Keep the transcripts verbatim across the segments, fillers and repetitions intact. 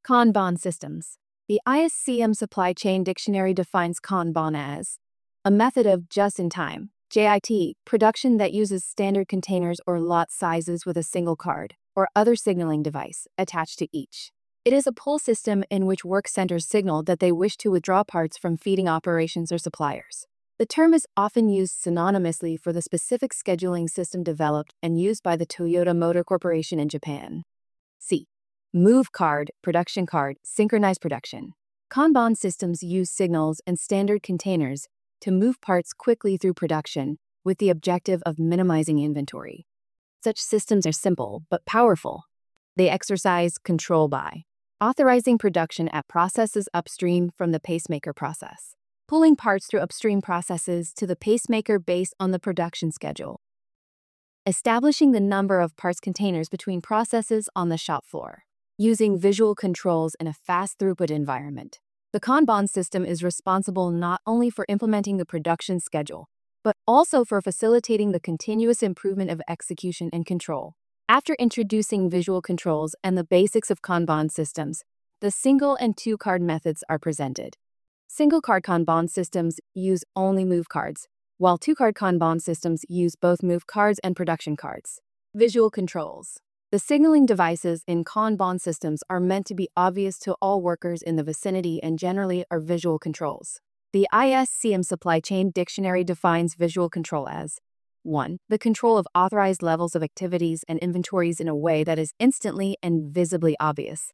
Kanban systems. The I S C M Supply Chain Dictionary defines Kanban as a method of just-in-time (J I T) production that uses standard containers or lot sizes with a single card or other signaling device attached to each. It is a pull system in which work centers signal that they wish to withdraw parts from feeding operations or suppliers. The term is often used synonymously for the specific scheduling system developed and used by the Toyota Motor Corporation in Japan. C. Move card, production card, synchronized production. Kanban systems use signals and standard containers to move parts quickly through production with the objective of minimizing inventory. Such systems are simple but powerful. They exercise control by authorizing production at processes upstream from the pacemaker process, pulling parts through upstream processes to the pacemaker based on the production schedule, establishing the number of parts containers between processes on the shop floor, using visual controls in a fast throughput environment. The Kanban system is responsible not only for implementing the production schedule, but also for facilitating the continuous improvement of execution and control. After introducing visual controls and the basics of Kanban systems, the single and two card methods are presented. Single card Kanban systems use only move cards, while two card Kanban systems use both move cards and production cards. Visual controls. The signaling devices in Kanban systems are meant to be obvious to all workers in the vicinity and generally are visual controls. The I S C M Supply Chain Dictionary defines visual control as one. The control of authorized levels of activities and inventories in a way that is instantly and visibly obvious.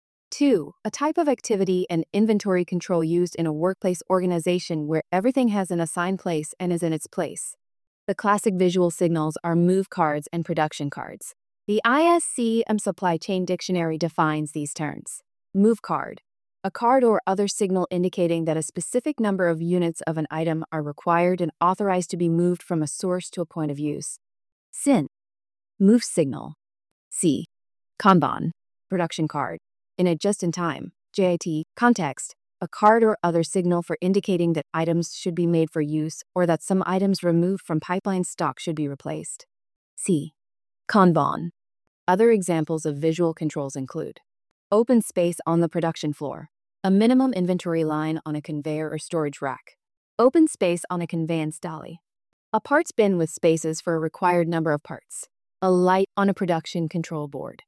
two. A type of activity and inventory control used in a workplace organization where everything has an assigned place and is in its place. The classic visual signals are move cards and production cards. The I S C M Supply Chain Dictionary defines these terms. Move card. A card or other signal indicating that a specific number of units of an item are required and authorized to be moved from a source to a point of use. S I N. Move signal. C. Kanban. Production card. In a just-in-time (J I T) context, a card or other signal for indicating that items should be made for use or that some items removed from pipeline stock should be replaced. C. Kanban. Other examples of visual controls include open space on the production floor, a minimum inventory line on a conveyor or storage rack, open space on a conveyance dolly, a parts bin with spaces for a required number of parts, a light on a production control board,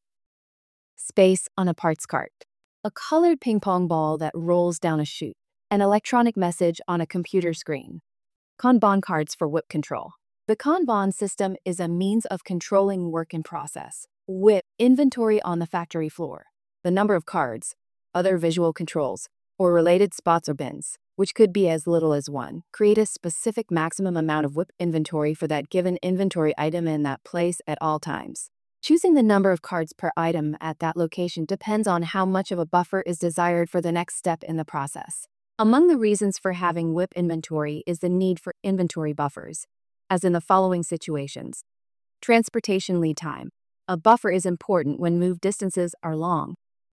space on a parts cart, a colored ping pong ball that rolls down a chute, an electronic message on a computer screen. Kanban cards for W I P control. The Kanban system is a means of controlling work in process, W I P inventory on the factory floor, the number of cards, other visual controls, or related spots or bins, which could be as little as one, create a specific maximum amount of W I P inventory for that given inventory item in that place at all times. Choosing the number of cards per item at that location depends on how much of a buffer is desired for the next step in the process. Among the reasons for having W I P inventory is the need for inventory buffers, as in the following situations. Transportation lead time. A buffer is important when move distances are long.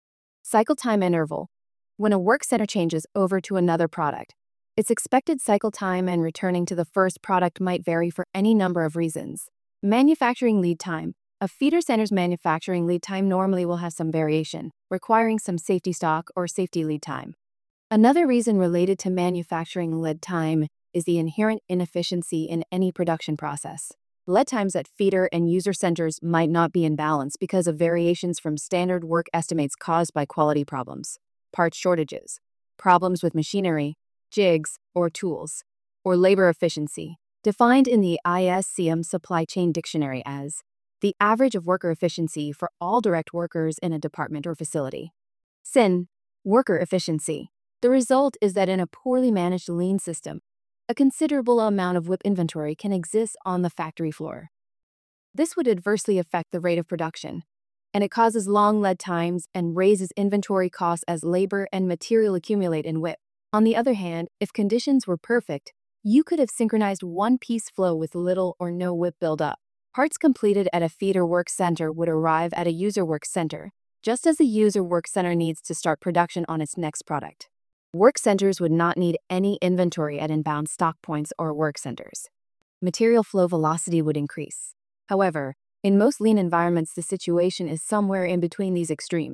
Cycle time interval. When a work center changes over to another product, its expected cycle time and returning to the first product might vary for any number of reasons. Manufacturing lead time. A feeder center's manufacturing lead time normally will have some variation, requiring some safety stock or safety lead time. Another reason related to manufacturing lead time is the inherent inefficiency in any production process. Lead times at feeder and user centers might not be in balance because of variations from standard work estimates caused by quality problems, part shortages, problems with machinery, jigs, or tools, or labor efficiency, defined in the I S C M Supply Chain Dictionary as the average of worker efficiency for all direct workers in a department or facility. S I N, worker efficiency. The result is that in a poorly managed lean system, a considerable amount of W I P inventory can exist on the factory floor. This would adversely affect the rate of production, and it causes long lead times and raises inventory costs as labor and material accumulate in W I P. On the other hand, if conditions were perfect, you could have synchronized one-piece flow with little or no W I P buildup. Parts completed at a feeder work center would arrive at a user work center, just as the user work center needs to start production on its next product. Work centers would not need any inventory at inbound stock points or work centers. Material flow velocity would increase. However, in most lean environments, the situation is somewhere in between these extremes.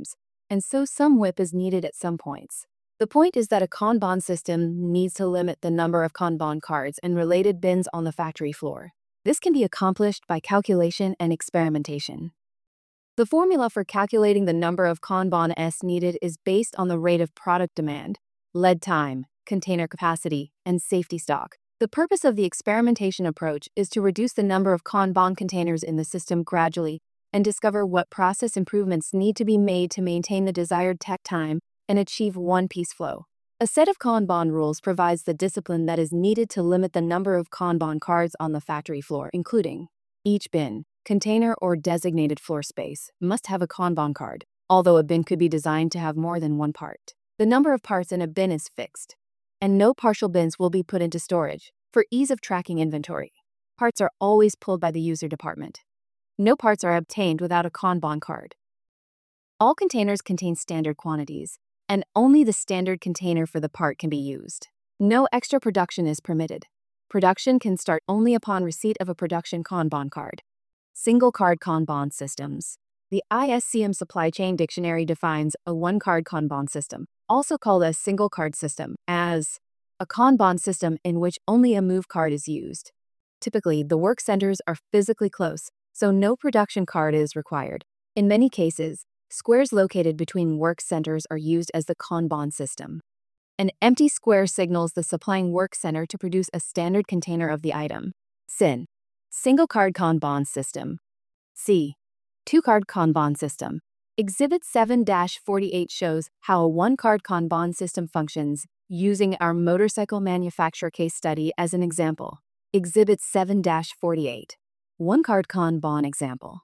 and so some W I P is needed at some points. The point is that a Kanban system needs to limit the number of Kanban cards and related bins on the factory floor. This can be accomplished by calculation and experimentation. The formula for calculating the number of Kanban-s needed is based on the rate of product demand, lead time, container capacity, and safety stock. The purpose of the experimentation approach is to reduce the number of Kanban containers in the system gradually and discover what process improvements need to be made to maintain the desired tech time and achieve one-piece flow. A set of Kanban rules provides the discipline that is needed to limit the number of Kanban cards on the factory floor, including each bin, container, or designated floor space must have a Kanban card, although a bin could be designed to have more than one part. The number of parts in a bin is fixed, and no partial bins will be put into storage for ease of tracking inventory. Parts are always pulled by the user department. No parts are obtained without a Kanban card. All containers contain standard quantities, and only the standard container for the part can be used. No extra production is permitted. Production can start only upon receipt of a production Kanban card. Single card Kanban systems. The I S C M Supply Chain Dictionary defines a one-card Kanban system, also called a single card system, as a Kanban system in which only a move card is used. Typically, the work centers are physically close, so no production card is required. In many cases, squares located between work centers are used as the Kanban system. An empty square signals the supplying work center to produce a standard container of the item. S I N. Single card Kanban system. C. Two-card Kanban system. Exhibit seven dash forty-eight shows how a one-card Kanban system functions using our motorcycle manufacturer case study as an example. Exhibit seven dash forty-eight. One-card Kanban example.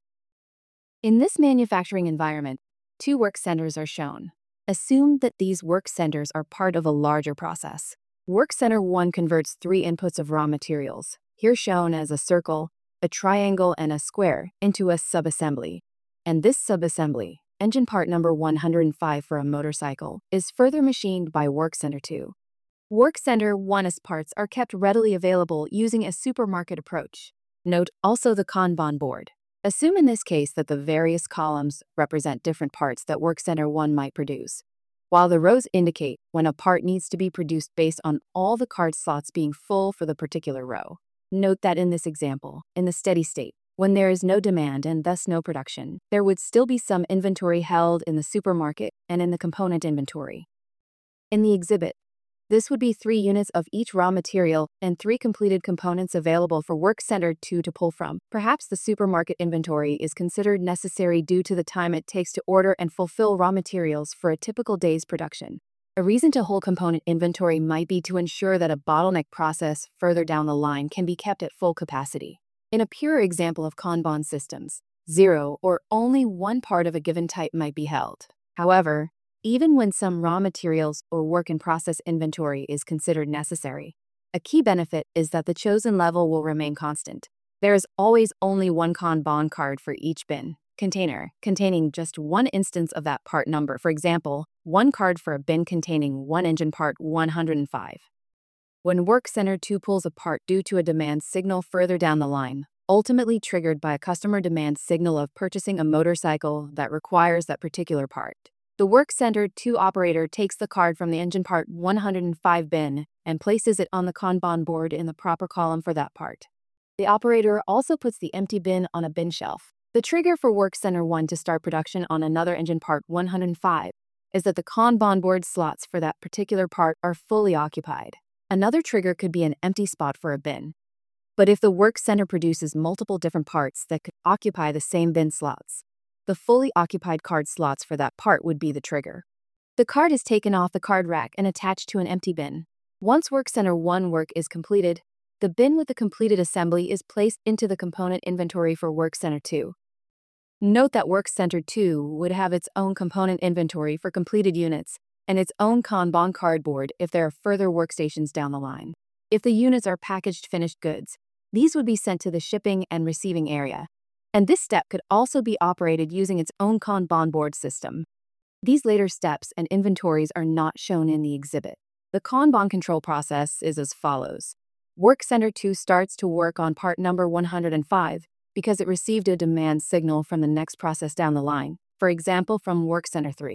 In this manufacturing environment, two work centers are shown. Assume that these work centers are part of a larger process. Work center one converts three inputs of raw materials, here shown as a circle, a triangle, and a square, into a subassembly. And this subassembly, engine part number one hundred five for a motorcycle, is further machined by work center two. Work center one's parts are kept readily available using a supermarket approach. Note also the Kanban board. Assume in this case that the various columns represent different parts that work center one might produce, while the rows indicate when a part needs to be produced based on all the card slots being full for the particular row. Note that in this example, in the steady state, when there is no demand and thus no production, there would still be some inventory held in the supermarket and in the component inventory. In the exhibit, this would be three units of each raw material and three completed components available for work center two to pull from. Perhaps the supermarket inventory is considered necessary due to the time it takes to order and fulfill raw materials for a typical day's production. A reason to hold component inventory might be to ensure that a bottleneck process further down the line can be kept at full capacity. In a pure example of Kanban systems, zero or only one part of a given type might be held. However, even when some raw materials or work-in-process inventory is considered necessary, a key benefit is that the chosen level will remain constant. There is always only one Kanban card for each bin container containing just one instance of that part number. For example, one card for a bin containing one engine part one hundred five. When work center two pulls a part due to a demand signal further down the line, ultimately triggered by a customer demand signal of purchasing a motorcycle that requires that particular part, the work center two operator takes the card from the engine part one hundred five bin and places it on the Kanban board in the proper column for that part. The operator also puts the empty bin on a bin shelf. The trigger for work center one to start production on another engine part one hundred five is that the Kanban board slots for that particular part are fully occupied. Another trigger could be an empty spot for a bin. But if the work center produces multiple different parts that could occupy the same bin slots, the fully occupied card slots for that part would be the trigger. The card is taken off the card rack and attached to an empty bin. Once work center one work is completed, the bin with the completed assembly is placed into the component inventory for work center two. Note that work center two would have its own component inventory for completed units and its own Kanban cardboard if there are further workstations down the line. If the units are packaged finished goods, these would be sent to the shipping and receiving area, and this step could also be operated using its own Kanban board system. These later steps and inventories are not shown in the exhibit. The Kanban control process is as follows. Work center two starts to work on part number one hundred five because it received a demand signal from the next process down the line, for example from work center three.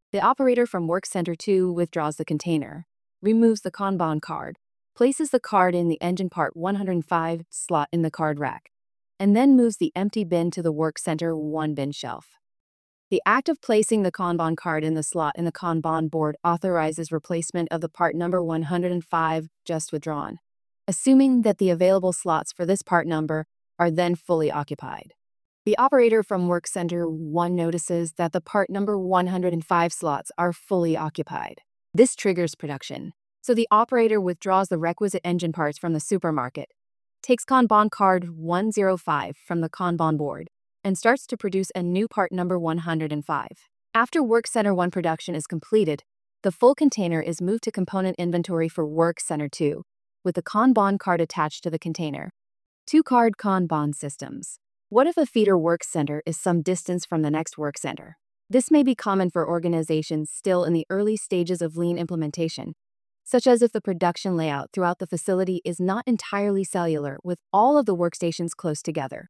The operator from Work Center two withdraws the container, removes the Kanban card, places the card in the engine part one hundred five slot in the card rack, and then moves the empty bin to the Work Center one bin shelf. The act of placing the Kanban card in the slot in the Kanban board authorizes replacement of the part number one hundred five just withdrawn, assuming that the available slots for this part number are then fully occupied. The operator from Work Center one notices that the part number one hundred five slots are fully occupied. This triggers production, so the operator withdraws the requisite engine parts from the supermarket, takes Kanban card one hundred five from the Kanban board, and starts to produce a new part number one hundred five. After Work Center one production is completed, the full container is moved to component inventory for Work Center two, with the Kanban card attached to the container. Two-card Kanban systems. What if a feeder work center is some distance from the next work center? This may be common for organizations still in the early stages of lean implementation, such as if the production layout throughout the facility is not entirely cellular with all of the workstations close together.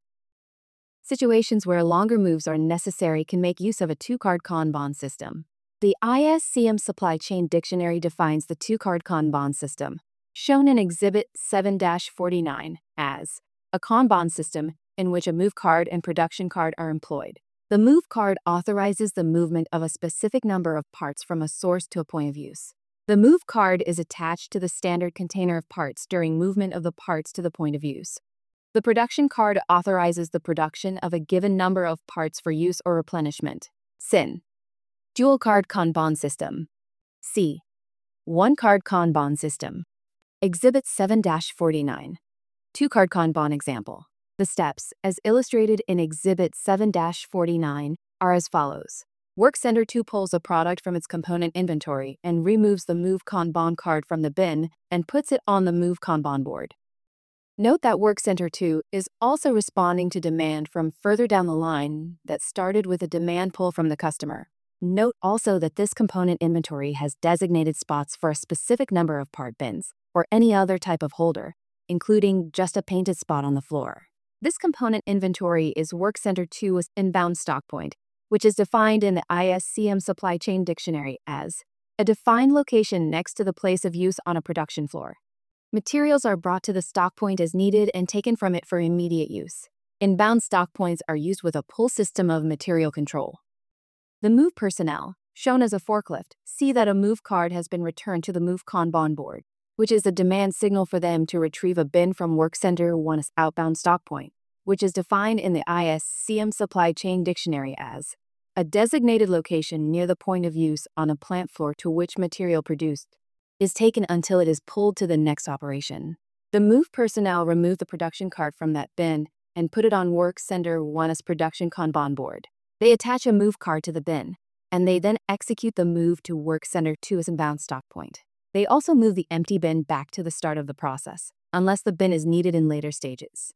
Situations where longer moves are necessary can make use of a two-card Kanban system. The I S C M Supply Chain Dictionary defines the two-card Kanban system, shown in Exhibit seven dash forty-nine, as a Kanban system in which a move card and production card are employed. The move card authorizes the movement of a specific number of parts from a source to a point of use. The move card is attached to the standard container of parts during movement of the parts to the point of use. The production card authorizes the production of a given number of parts for use or replenishment. S I N. Dual card Kanban system. C. One card Kanban system. Exhibit seven dash forty-nine. Two card Kanban example. The steps, as illustrated in Exhibit seven dash forty-nine, are as follows. Work Center two pulls a product from its component inventory and removes the Move Kanban card from the bin and puts it on the Move Kanban board. Note that Work Center two is also responding to demand from further down the line that started with a demand pull from the customer. Note also that this component inventory has designated spots for a specific number of part bins or any other type of holder, including just a painted spot on the floor. This component inventory is Work Center two's inbound stock point, which is defined in the I S C M Supply Chain Dictionary as a defined location next to the place of use on a production floor. Materials are brought to the stock point as needed and taken from it for immediate use. Inbound stock points are used with a pull system of material control. The move personnel, shown as a forklift, see that a move card has been returned to the Move Kanban board, which is a demand signal for them to retrieve a bin from Work Center one's outbound stock point, which is defined in the I S C M Supply Chain Dictionary as a designated location near the point of use on a plant floor to which material produced is taken until it is pulled to the next operation. The move personnel remove the production cart from that bin and put it on Work Center one's production Kanban board. They attach a move card to the bin, and they then execute the move to Work Center two's inbound stock point. They also move the empty bin back to the start of the process, unless the bin is needed in later stages.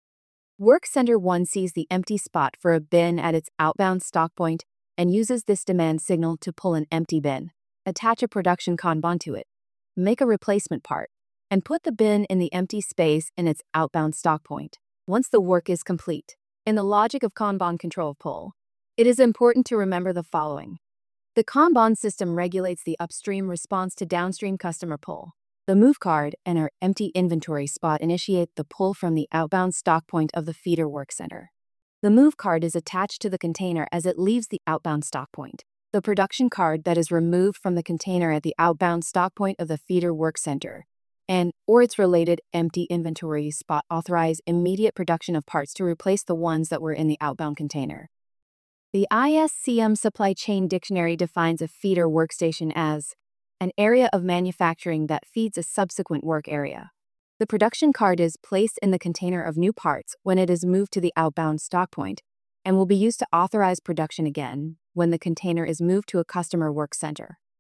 Work Center one sees the empty spot for a bin at its outbound stock point and uses this demand signal to pull an empty bin, attach a production Kanban to it, make a replacement part, and put the bin in the empty space in its outbound stock point once the work is complete. In the logic of Kanban control pull, it is important to remember the following. The Kanban system regulates the upstream response to downstream customer pull. The move card and our empty inventory spot initiate the pull from the outbound stock point of the feeder work center. The move card is attached to the container as it leaves the outbound stock point. The production card that is removed from the container at the outbound stock point of the feeder work center and or its related empty inventory spot authorize immediate production of parts to replace the ones that were in the outbound container. The I S C M Supply Chain Dictionary defines a feeder workstation as an area of manufacturing that feeds a subsequent work area. The production card is placed in the container of new parts when it is moved to the outbound stock point and will be used to authorize production again when the container is moved to a customer work center.